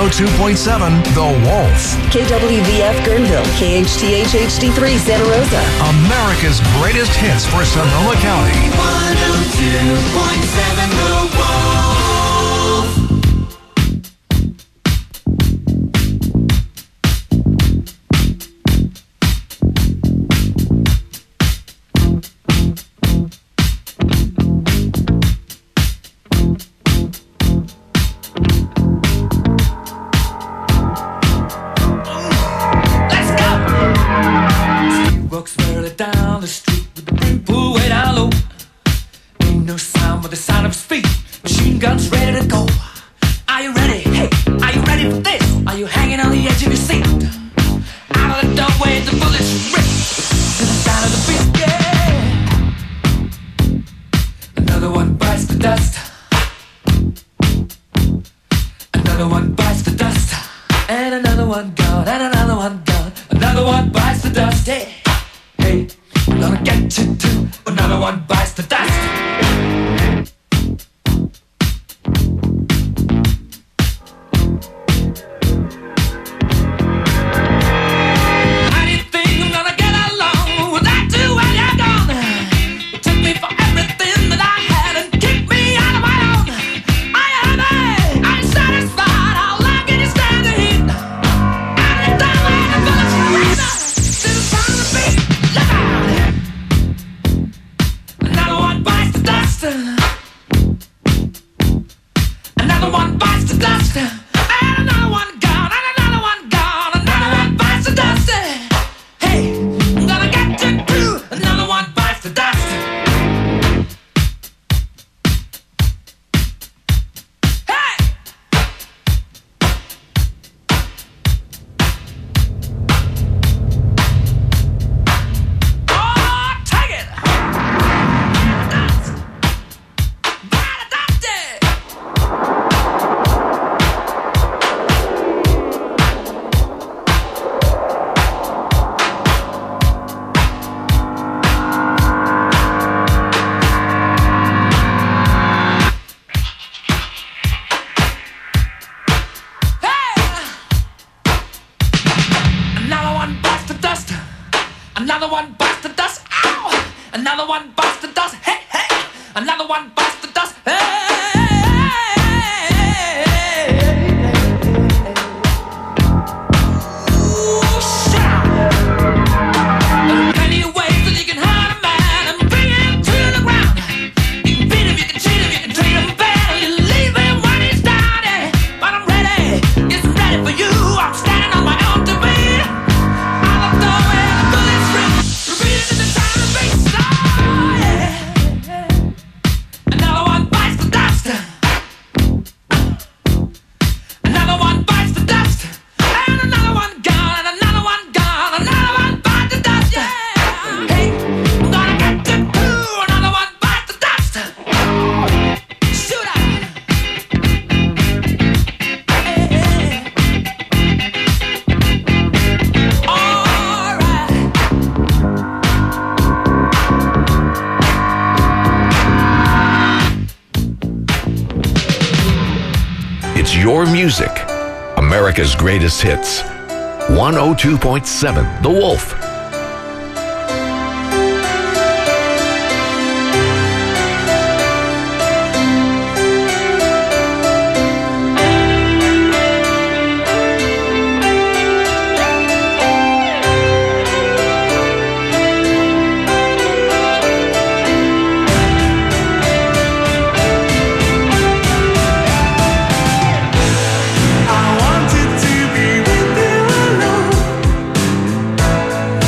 102.7 The Wolf. KWVF Guerneville, KHTH HD3 Santa Rosa. America's greatest hits for Sonoma County. 102.7 The Wolf. Your music, America's greatest hits. 102.7 The Wolf. I wanted to be with you alone.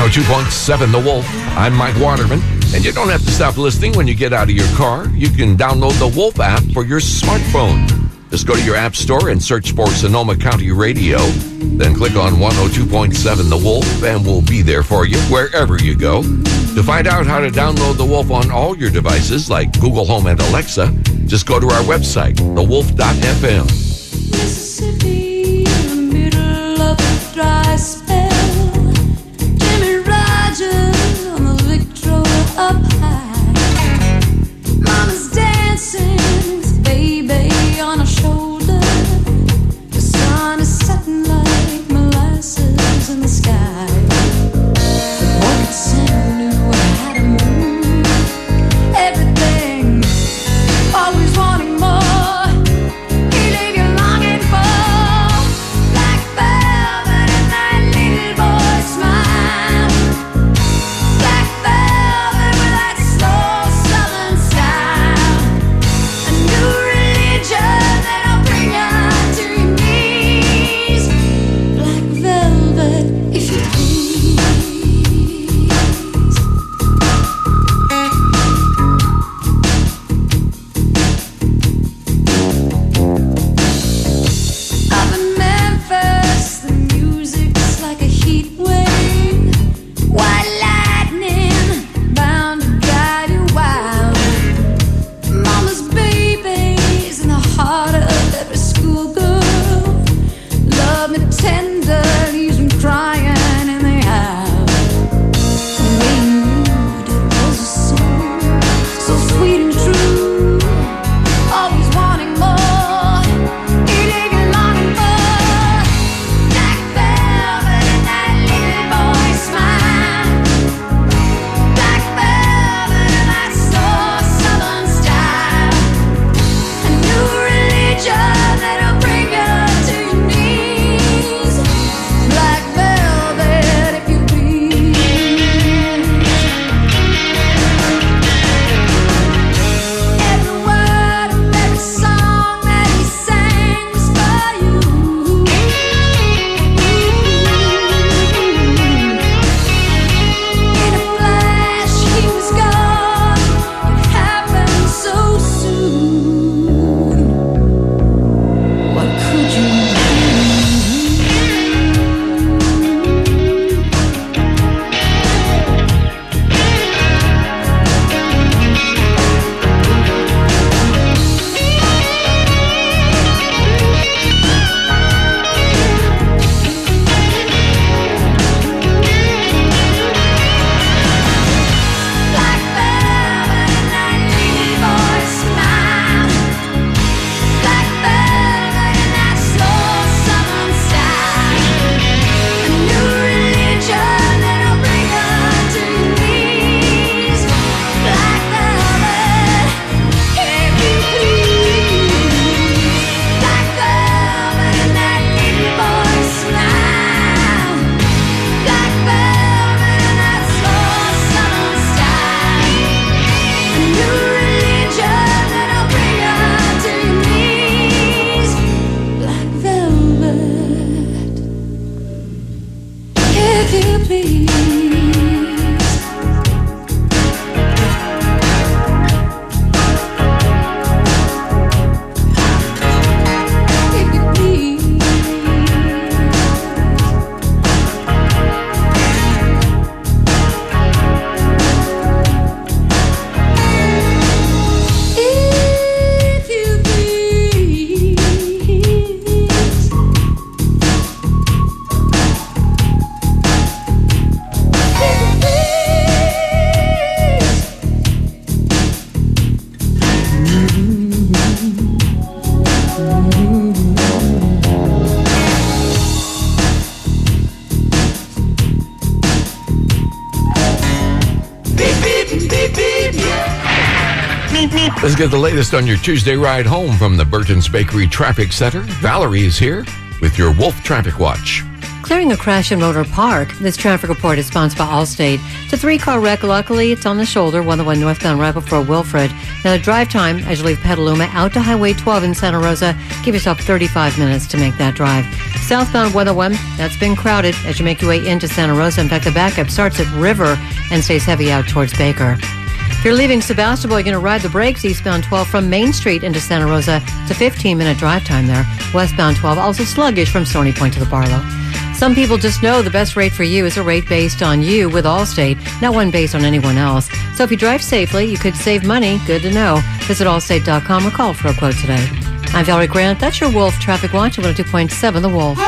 102.7 The Wolf. I'm Mike Waterman, and you don't have to stop listening when you get out of your car. You can download the Wolf app for your smartphone. Just go to your app store and search for Sonoma County Radio. Then click on 102.7 The Wolf, and we'll be there for you wherever you go. To find out how to download The Wolf on all your devices like Google Home and Alexa, just go to our website, thewolf.fm. Mississippi, in the middle of a dry spell. Jimmy Rogers on the Victrola up high. Mama's dancing with baby on her shoulder. The sun is setting like molasses in the sky. One could sing knew how to move. Everything, always wanting more. He leave you longing for black velvet and that little boy smile. Black velvet with that slow southern style. A new religion that'll bring you to your knees. Black velvet, if you please. Up in Memphis, the music's like a heat wave. White lightning, bound to drive you wild. Mama's babies in the heart of every schoolgirl. Love me tender, leaves me crying in the aisle. The way you moved, it was a song, so sweet and true. Always wanting more, eating and longing for black velvet and that little boy smile. Black velvet and that slow southern style. A new religion that'll bring you to your knees. Black velvet, if you please. Every word of every song that he sang was for you. In a flash, he was gone. It happened so soon. What could you do? Black velvet and that little boy smile. Black velvet and that slow southern style. A new religion that'll bring you to your knees. Black velvet, if you please. Black velvet and that little boy smile. Black velvet and that slow southern style. A new religion that'll bring you to your knees. Black velvet, if you please. If you please. If you please. Let's get the latest on your Tuesday ride home from the Burton's Bakery Traffic Center. Valerie is here with your Wolf Traffic Watch. clearing a crash in Rotor Park. This traffic report is sponsored by Allstate. It's a 3-car wreck. Luckily, it's on the shoulder, 101 northbound right before Wilfred. Now, the drive time as you leave Petaluma out to Highway 12 in Santa Rosa, give yourself 35 minutes to make that drive. Southbound 101, that's been crowded as you make your way into Santa Rosa. In fact, the backup starts at River and stays heavy out towards Baker. If you're leaving Sebastopol, you're going to ride the brakes eastbound 12 from Main Street into Santa Rosa. It's a 15-minute drive time there. Westbound 12, also sluggish from Stony Point to the Barlow. Some people just know the best rate for you is a rate based on you with Allstate, not one based on anyone else. So if you drive safely, you could save money. Good to know. Visit allstate.com or call for a quote today. I'm Valerie Grant. That's your Wolf Traffic Watch at 102.7 The Wolf.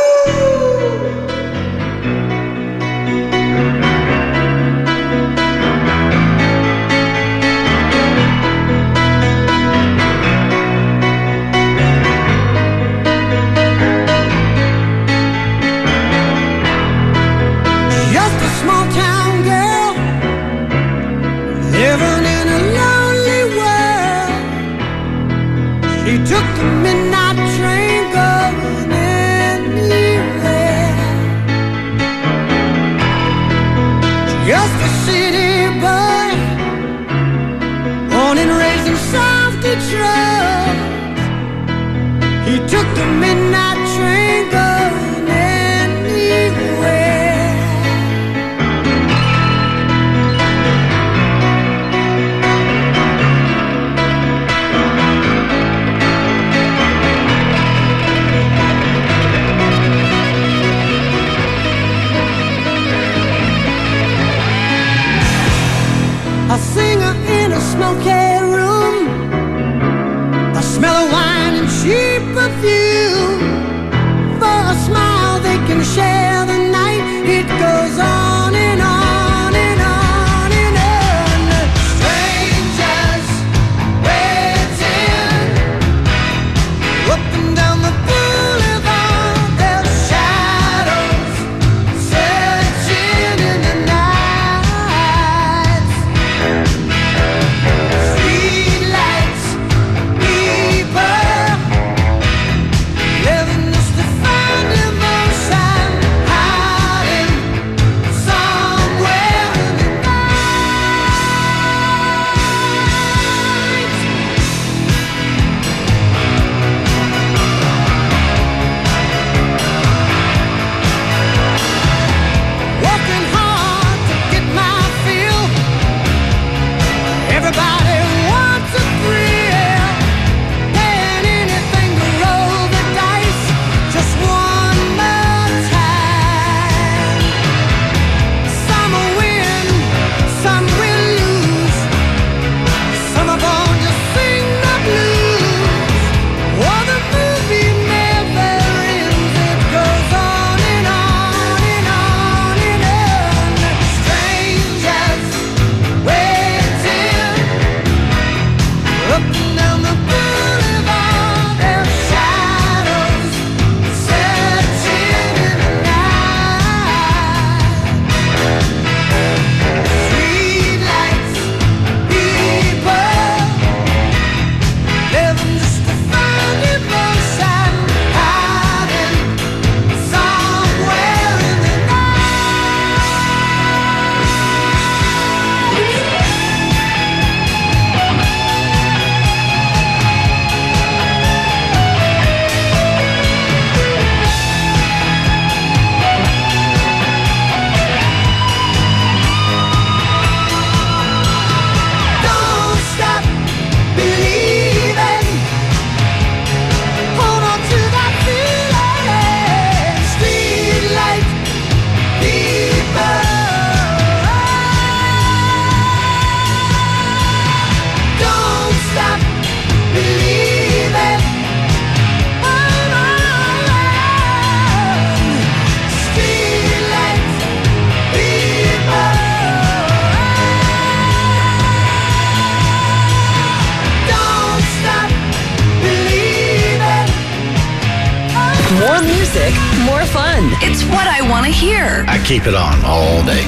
More fun. It's what I want to hear. I keep it on all day.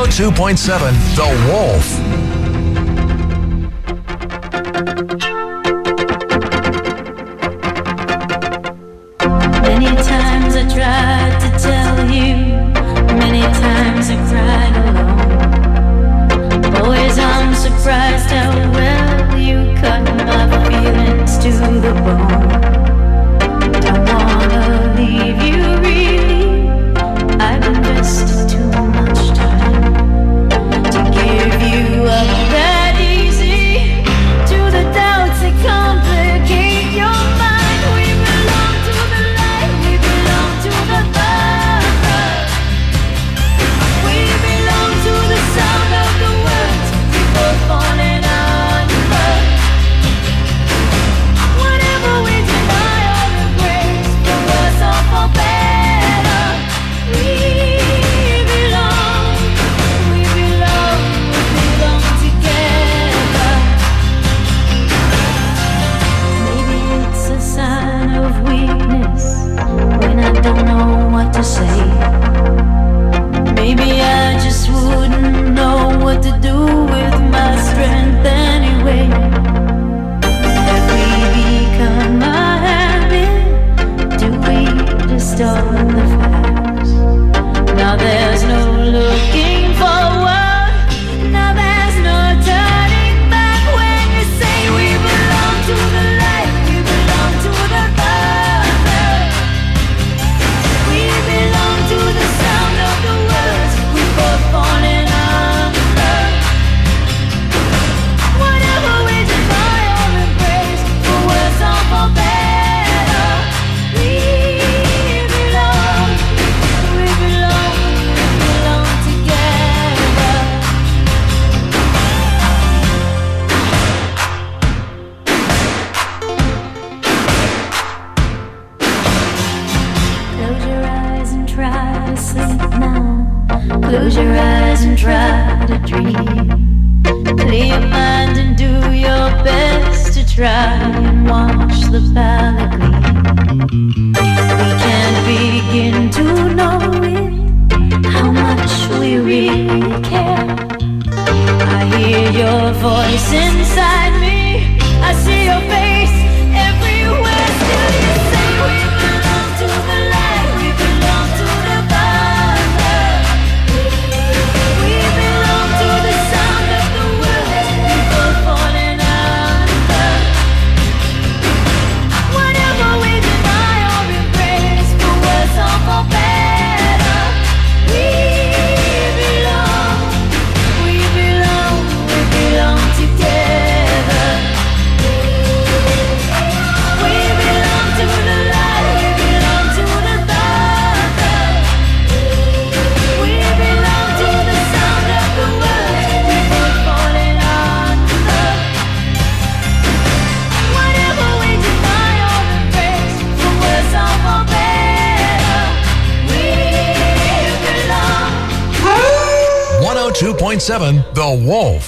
102.7 The Wolf. Many times I tried to tell Don't wanna leave you really. I've invested too much time to give you up that easy. To the doubts that complicate your mind. We belong to the light, we belong to the dark. We belong to the sound of the words we both falling under. Whatever we deny or embrace, for worse or for better, we belong together. Maybe it's a sign of weakness when I don't know what to say. Maybe I just wouldn't know what to do with my strength anyway. Have we become a habit? Do we distort the facts? Now there's no looking forward. Now there's no turning back. When you say we belong to the light, we belong to the dark. We belong to the sound of the words we both falling under. Whatever we deny or embrace, for worse or for better, we belong together. Close your eyes and try to sleep now. Close your eyes and try to dream. Clear your mind and do your best to try and watch the palette gleam. We can't begin to know it, how much we really care. I hear your voice inside me, I see your face everywhere. Still you say we belong to the light, we belong to the dark. We belong to the sound of the words we both falling under. Whatever we deny or embrace, for worse or for better, we belong together. We belong to the light, we belong to the dark. We belong to the sound of the words we both falling under. Whatever we deny or embrace, for worse or for better, we belong. 102.7 The Wolf.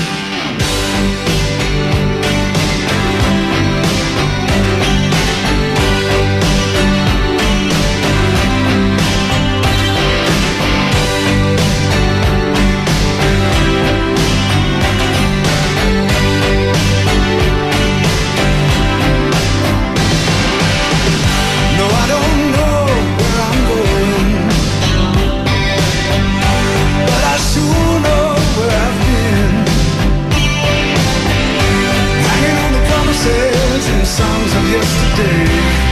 No, I don't know where I'm going, but I sure know where I've been. Hanging on the promises and songs of yesterday.